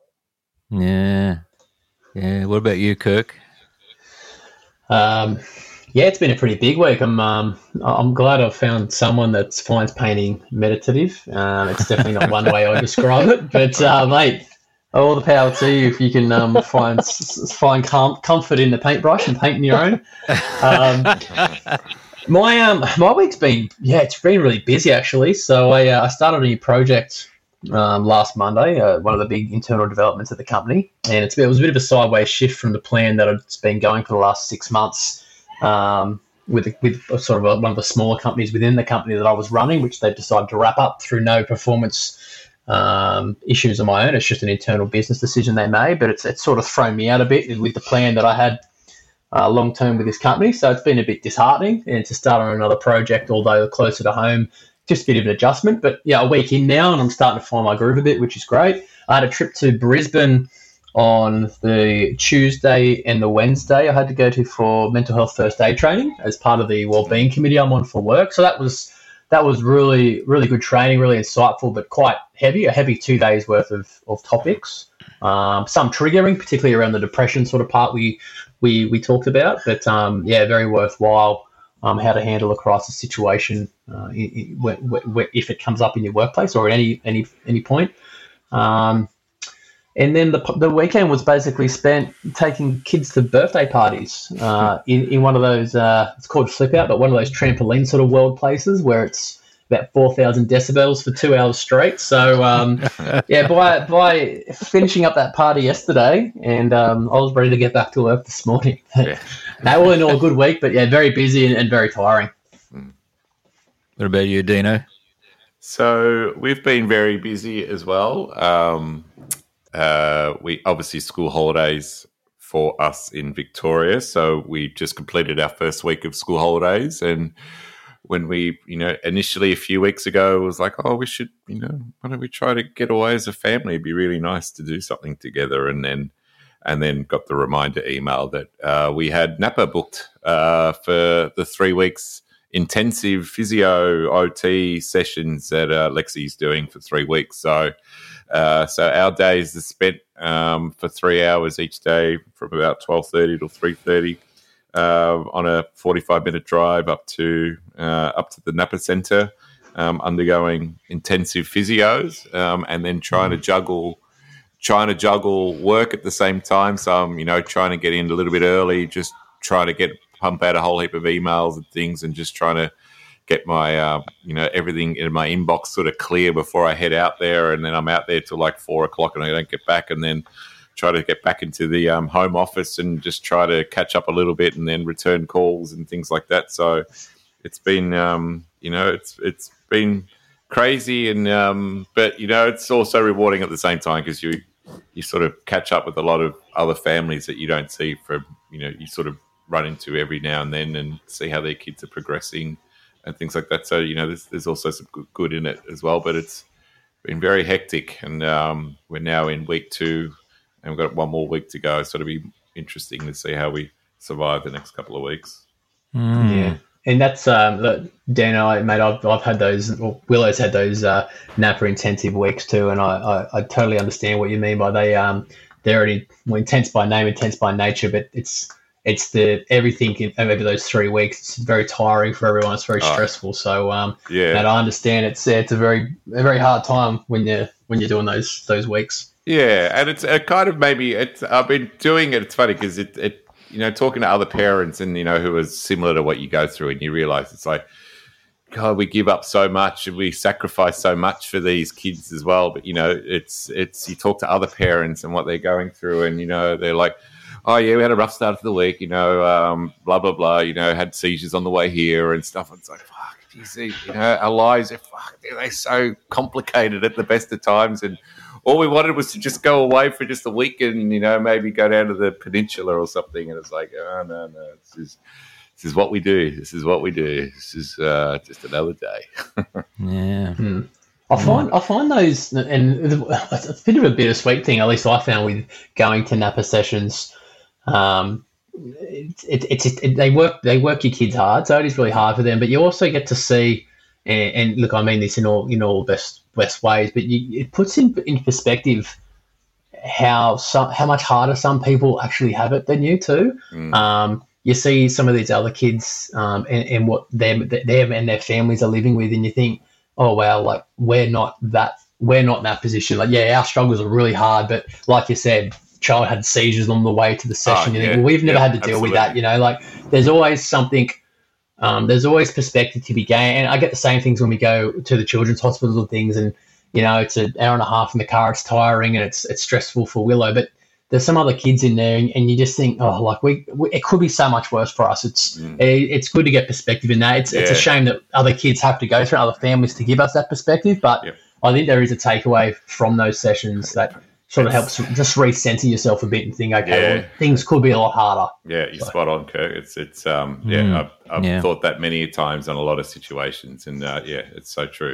Yeah, yeah. What about you, Kirk? Um, yeah, it's been a pretty big week. I'm um, I'm glad I've found someone that finds painting meditative. Um, it's definitely not one way I describe it, but uh, mate, all the power to you if you can um, find find com- comfort in the paintbrush and painting your own. Um, my um my week's been yeah, it's been really busy actually. So I uh, I started a new project. Um, last Monday, uh, one of the big internal developments at the company, and it's, it was a bit of a sideways shift from the plan that had been going for the last six months um, with with sort of a, one of the smaller companies within the company that I was running, which they've decided to wrap up through no performance um, issues of my own. It's just an internal business decision they made, but it's it's sort of thrown me out a bit with the plan that I had uh, long term with this company. So it's been a bit disheartening, and to start on another project, although closer to home. Just a bit of an adjustment, but yeah, a week in now, and I'm starting to find my groove a bit, which is great. I had a trip to Brisbane on the Tuesday and the Wednesday. I had to go to for mental health first aid training as part of the wellbeing committee I'm on for work. So that was that was really really good training, really insightful, but quite heavy. A heavy two days worth of of topics. Um, some triggering, particularly around the depression sort of part we we we talked about, but um, yeah, very worthwhile. Um, how to handle a crisis situation uh, i- i- wh- wh- if it comes up in your workplace or at any any any point. Um, and then the the weekend was basically spent taking kids to birthday parties uh, in in one of those. Uh, it's called Flip Out, but one of those trampoline sort of world places where it's about four thousand decibels for two hours straight. So um, yeah, by by finishing up that party yesterday, and um, I was ready to get back to work this morning. Yeah. That all in all, a good week, but yeah, very busy and, and very tiring. What about you, Dino? So we've been very busy as well. Um, uh, we obviously school holidays for us in Victoria, so we just completed our first week of school holidays. And when we, you know, initially a few weeks ago, it was like, oh, we should, you know, why don't we try to get away as a family? It'd be really nice to do something together. And then. And then got the reminder email that uh, we had Napa booked uh, for the three weeks intensive physio O T sessions that uh, Lexi's doing for three weeks. So, uh, so our days are spent um, for three hours each day from about twelve thirty to three thirty uh, on a forty-five minute drive up to uh, up to the Napa Centre, um, undergoing intensive physios, um, and then trying to juggle. Trying to juggle work at the same time. So I'm, you know, trying to get in a little bit early, just trying to get pump out a whole heap of emails and things and just trying to get my, uh, you know, everything in my inbox sort of clear before I head out there. And then I'm out there till like four o'clock and I don't get back, and then try to get back into the um, home office and just try to catch up a little bit and then return calls and things like that. So it's been, um, you know, it's it's been crazy, and um, but, you know, it's also rewarding at the same time because you, you sort of catch up with a lot of other families that you don't see from, you know, you sort of run into every now and then and see how their kids are progressing and things like that. So, you know, there's, there's also some good, good in it as well, but it's been very hectic, and um, we're now in week two and we've got one more week to go. So it'll be interesting to see how we survive the next couple of weeks. Mm. Yeah. And that's um, look, Dan and I, mate. I've I've had those. Well, Willow's had those uh, napper intensive weeks too, and I, I, I totally understand what you mean by they um they're already well, intense by name, intense by nature, but it's it's the everything in, over those three weeks. It's very tiring for everyone. It's very Oh. stressful. So um, Yeah. and I understand it's it's a very a very hard time when you when you're doing those those weeks. Yeah, and it's it kind of maybe it's I've been doing it. It's funny because it it you know talking to other parents and you know who are similar to what you go through, and you realize it's like, God, we give up so much and we sacrifice so much for these kids as well. But you know, it's it's you talk to other parents and what they're going through, and you know they're like, oh yeah, we had a rough start to the week, you know, um, blah blah blah, you know, had seizures on the way here and stuff. And it's like, fuck, do you see, you know, our lives are fuck, they're so complicated at the best of times, and all we wanted was to just go away for just a week and, you know, maybe go down to the peninsula or something. And it's like, oh, no, no, this is this is what we do. This is what we do. This is uh, just another day. Yeah. Hmm. I find I find those, and it's a bit of a bittersweet thing. At least I found with going to Napa sessions. Um, it, it, it's it, they work they work your kids hard, so it is really hard for them. But you also get to see, and, and look, I mean this in all in all best best ways, but you, it puts in in perspective how some how much harder some people actually have it than you too. Mm. Um, you see some of these other kids um, and, and what them them and their families are living with, and you think, oh wow, like we're not that we're not in that position. Like yeah, our struggles are really hard, but like you said, child had seizures on the way to the session. Oh, you yeah, think, well, we've never yeah, had to deal absolutely. with that. You know, like there's always something. Um, there's always perspective to be gained, and I get the same things when we go to the children's hospitals and things. And you know, it's an hour and a half in the car. It's tiring and it's it's stressful for Willow, but there's some other kids in there, and, and you just think, oh, like we, we, it could be so much worse for us. It's Mm. it, it's good to get perspective in that. It's it's a Yeah. shame that other kids have to go through, other families to give us that perspective. But Yep. I think there is a takeaway from those sessions that sort of helps just recenter yourself a bit and think, okay, Yeah. well, things could be a lot harder. Yeah, you're spot on, Kirk. It's it's um yeah, Mm, I've, I've yeah. thought that many times on a lot of situations, and uh, yeah, it's so true.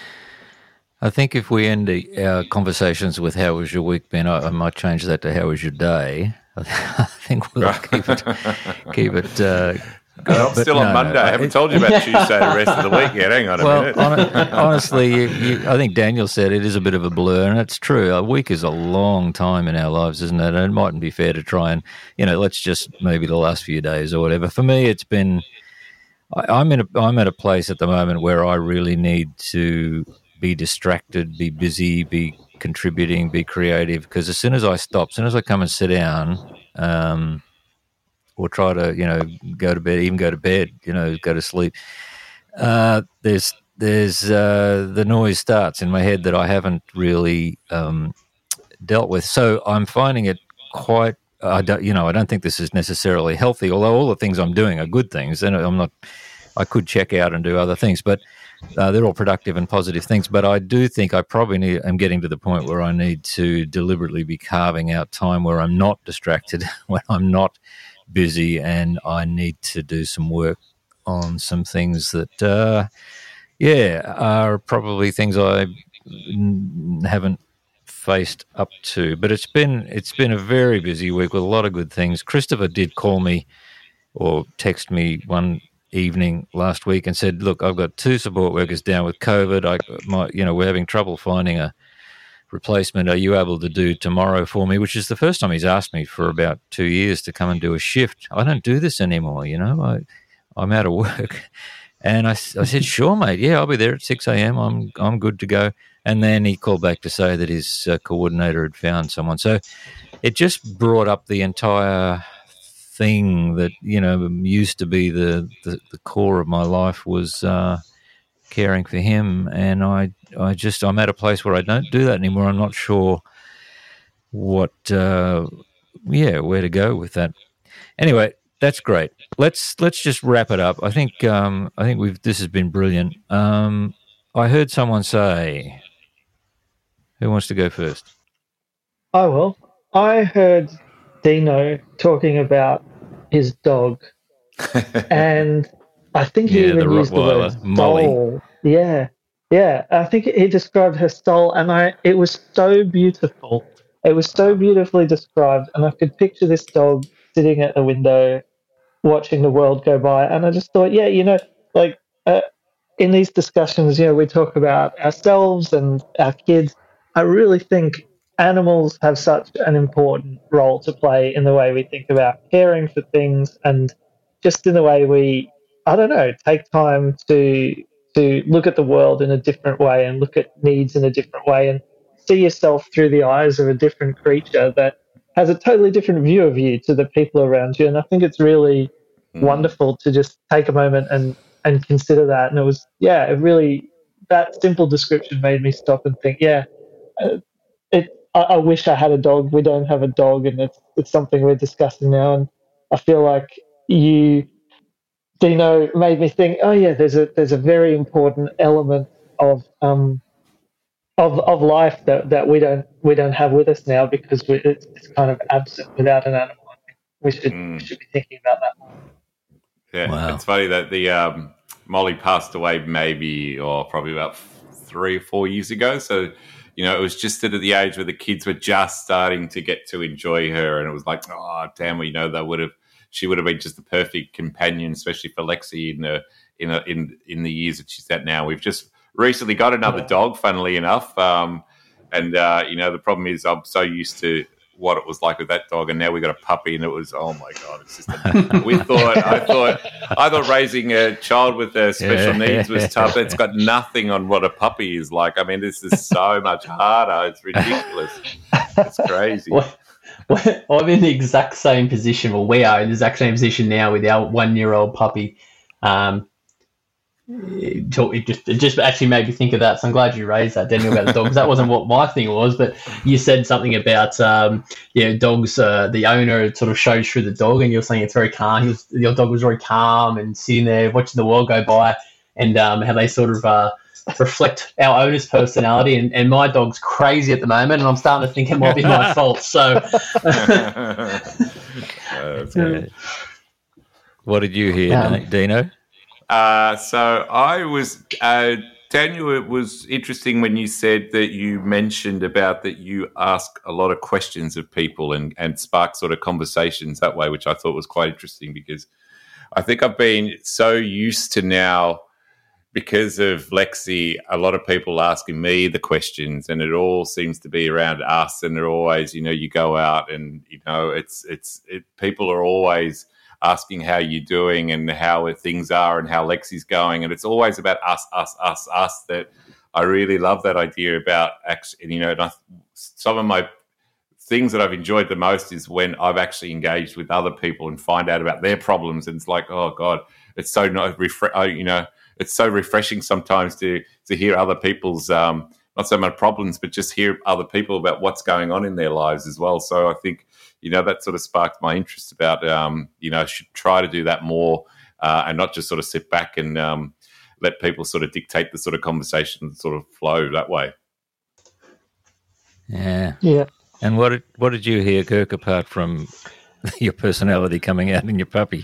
I think if we end the, our conversations with "How was your week, Ben?" I, I might change that to "How was your day?" I think we'll keep it keep it. Uh, I'm but still on no, Monday. no, I haven't it- told you about Tuesday the rest of the week yet. Hang on a Well, minute. hon- honestly, you, you, I think Daniel said it is a bit of a blur, and it's true. A week is a long time in our lives, isn't it? And it mightn't be fair to try and, you know, let's just maybe the last few days or whatever. For me, it's been. I, I'm in a. I'm at a place at the moment where I really need to be distracted, be busy, be contributing, be creative. Because as soon as I stop, as soon as I come and sit down. Um, or try to, you know, go to bed, even go to bed, you know, go to sleep. Uh, there's there's uh, the noise starts in my head that I haven't really um, dealt with. So I'm finding it quite, I don't, you know, I don't think this is necessarily healthy, although all the things I'm doing are good things. And I'm not, I could check out and do other things, but uh, they're all productive and positive things. But I do think I probably need, I'm getting to the point where I need to deliberately be carving out time where I'm not distracted, when I'm not busy, and I need to do some work on some things that, uh, yeah, are probably things I n- haven't faced up to. But it's been it's been a very busy week with a lot of good things. Christopher did call me or text me one evening last week and said, "Look, I've got two support workers down with COVID. I, my, you know, we're having trouble finding a replacement. Are you able to do tomorrow for me?" Which is the first time he's asked me for about two years to come and do a shift. I don't do this anymore, you know. I, I'm out of work. And I, I said, "Sure, mate. Yeah, I'll be there at six a.m. I'm I'm good to go." And then he called back to say that his uh, coordinator had found someone. So it just brought up the entire thing that, you know, used to be the, the, the core of my life was uh, caring for him. And I I just, I'm at a place where I don't do that anymore. I'm not sure what, uh, yeah, where to go with that. Anyway, that's great. Let's let's just wrap it up. I think um, I think we've this has been brilliant. Um, I heard someone say, who wants to go first? Oh, well, I heard Dino talking about his dog, and I think he Yeah, the even used the word Rottweiler, Molly. soul. Yeah, yeah. I think he described her soul, and I it was so beautiful. It was so beautifully described, and I could picture this dog sitting at a window watching the world go by. And I just thought, yeah, you know, like uh, in these discussions, you know, we talk about ourselves and our kids. I really think animals have such an important role to play in the way we think about caring for things, and just in the way we, I don't know, take time to to look at the world in a different way and look at needs in a different way and see yourself through the eyes of a different creature that has a totally different view of you to the people around you. And I think it's really mm. wonderful to just take a moment and, and consider that. And it was, yeah, it really, that simple description made me stop and think, yeah, uh, it. I, I wish I had a dog. We don't have a dog, and it's it's something we're discussing now. And I feel like you, Dino, made me think, oh yeah, there's a there's a very important element of um of of life that, that we don't we don't have with us now, because we, it's, it's kind of absent without an animal. I think we should mm. we should be thinking about that more. Yeah, wow. It's funny that the um, Molly passed away maybe or probably about three or four years ago. So, you know, it was just at the age where the kids were just starting to get to enjoy her, and it was like, oh damn, well, you know, they would have. She would have been just the perfect companion, especially for Lexi in the in a, in in the years that she's at now. We've just recently got another dog, funnily enough, um, and uh, you know the problem is I'm so used to what it was like with that dog, and now we got a puppy, and it was oh my god, it's just a, we thought I thought I thought raising a child with uh, special yeah. needs was tough. It's got nothing on what a puppy is like. I mean, this is so much harder. It's ridiculous. It's crazy. What? Well, I'm in the exact same position. Well, we are in the exact same position now with our one-year-old puppy. Um, it, it just it just actually made me think of that. So I'm glad you raised that, Daniel, about the dogs. That wasn't what my thing was, but you said something about um, you know, dogs. Uh, the owner sort of shows through the dog, and you're saying it's very calm. He was, your dog was very calm and sitting there watching the world go by, and um, how they sort of. Uh, reflect our owner's personality, and, and my dog's crazy at the moment, and I'm starting to think it might be my fault. So, uh, what did you hear, um, Dino? Uh, so I was, uh, Daniel, it was interesting when you said that you mentioned about that you ask a lot of questions of people and, and spark sort of conversations that way, which I thought was quite interesting, because I think I've been so used to now, because of Lexi, a lot of people asking me the questions, and it all seems to be around us. And they're always, you know, you go out and, you know, it's, it's, it, people are always asking how you're doing and how things are and how Lexi's going. And it's always about us, us, us, us, that I really love that idea about actually, you know, and I, some of my things that I've enjoyed the most is when I've actually engaged with other people and find out about their problems. And it's like, oh God, it's so not refre- you know, it's so refreshing sometimes to to hear other people's, um, not so much problems, but just hear other people about what's going on in their lives as well. So I think, you know, that sort of sparked my interest about, um, you know, I should try to do that more uh, and not just sort of sit back and um, let people sort of dictate the sort of conversation sort of flow that way. Yeah. Yeah. And what did, what did you hear, Kirk, apart from your personality coming out in your puppy?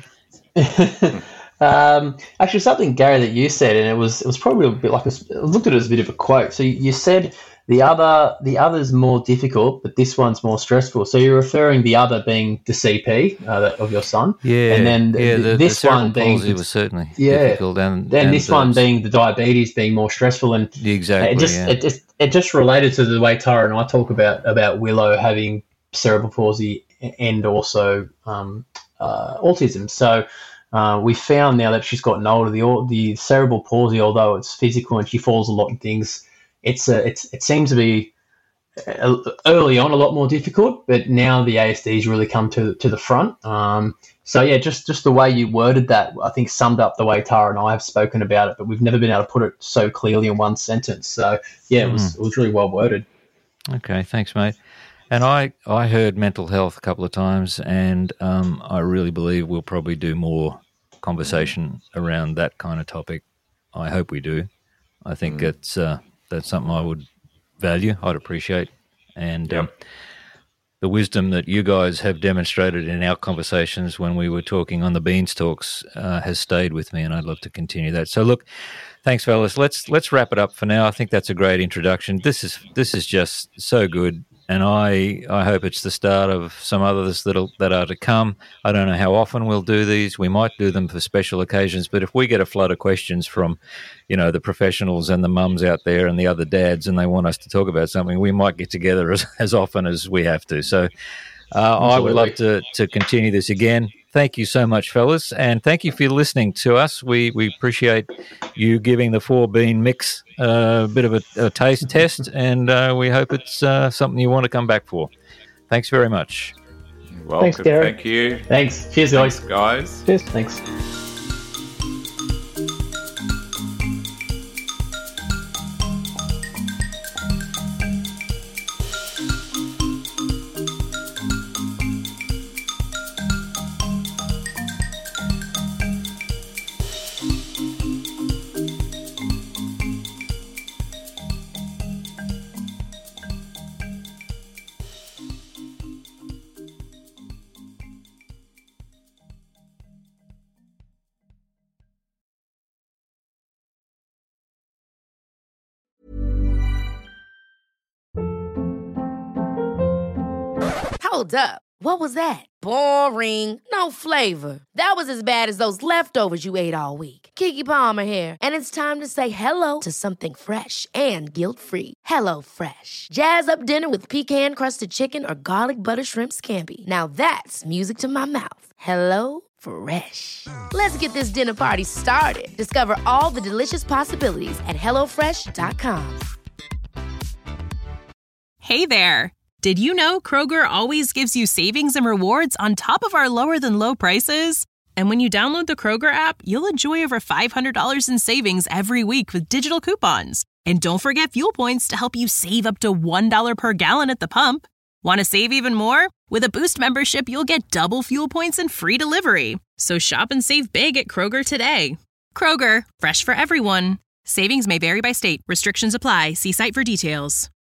Um, actually, something, Gary, that you said, and it was it was probably a bit like a, I looked at it as a bit of a quote. So you, you said the other the other's more difficult, but this one's more stressful. So you're referring the other being the C P uh, of your son, yeah, and then yeah, the, this the one being palsy was certainly yeah, difficult, and then and this the, one being the diabetes being more stressful, and exactly it just yeah. it just it just related to the way Tara and I talk about about Willow having cerebral palsy and also um, uh, autism. So. Uh, we found now that she's gotten older, the the cerebral palsy, although it's physical and she falls a lot in things, it's a, it's it seems to be early on a lot more difficult. But now the A S D's really come to to the front. Um, so yeah, just just the way you worded that, I think summed up the way Tara and I have spoken about it. But we've never been able to put it so clearly in one sentence. So yeah, it was mm. it was really well worded. Okay, thanks, mate. And I, I heard mental health a couple of times, and um, I really believe we'll probably do more conversation around that kind of topic. I hope we do. I think mm. it's uh, that's something I would value, I'd appreciate. And yep. um, the wisdom that you guys have demonstrated in our conversations when we were talking on the Beans Talks uh, has stayed with me, and I'd love to continue that. So look, thanks, fellas. Let's let's wrap it up for now. I think that's a great introduction. This is this is just so good. and I I hope it's the start of some others that'll, that are to come. I don't know how often we'll do these. We might do them for special occasions, but if we get a flood of questions from, you know, the professionals and the mums out there and the other dads, and they want us to talk about something, we might get together as, as often as we have to. So uh, I would love to, to continue this again. Thank you so much, fellas, and thank you for listening to us. We we appreciate you giving the four bean mix uh, a bit of a, a taste test, and uh, we hope it's uh, something you want to come back for. Thanks very much. Welcome. Thanks, Gary. Thank you. Thanks. Cheers, guys. Thanks, guys. Cheers. Thanks. Hold up. What was that? Boring. No flavor. That was as bad as those leftovers you ate all week. Keke Palmer here, and it's time to say hello to something fresh and guilt-free. Hello Fresh. Jazz up dinner with pecan-crusted chicken or garlic butter shrimp scampi. Now that's music to my mouth. Hello Fresh. Let's get this dinner party started. Discover all the delicious possibilities at hello fresh dot com. Hey there. Did you know Kroger always gives you savings and rewards on top of our lower-than-low prices? And when you download the Kroger app, you'll enjoy over five hundred dollars in savings every week with digital coupons. And don't forget fuel points to help you save up to one dollar per gallon at the pump. Want to save even more? With a Boost membership, you'll get double fuel points and free delivery. So shop and save big at Kroger today. Kroger, fresh for everyone. Savings may vary by state. Restrictions apply. See site for details.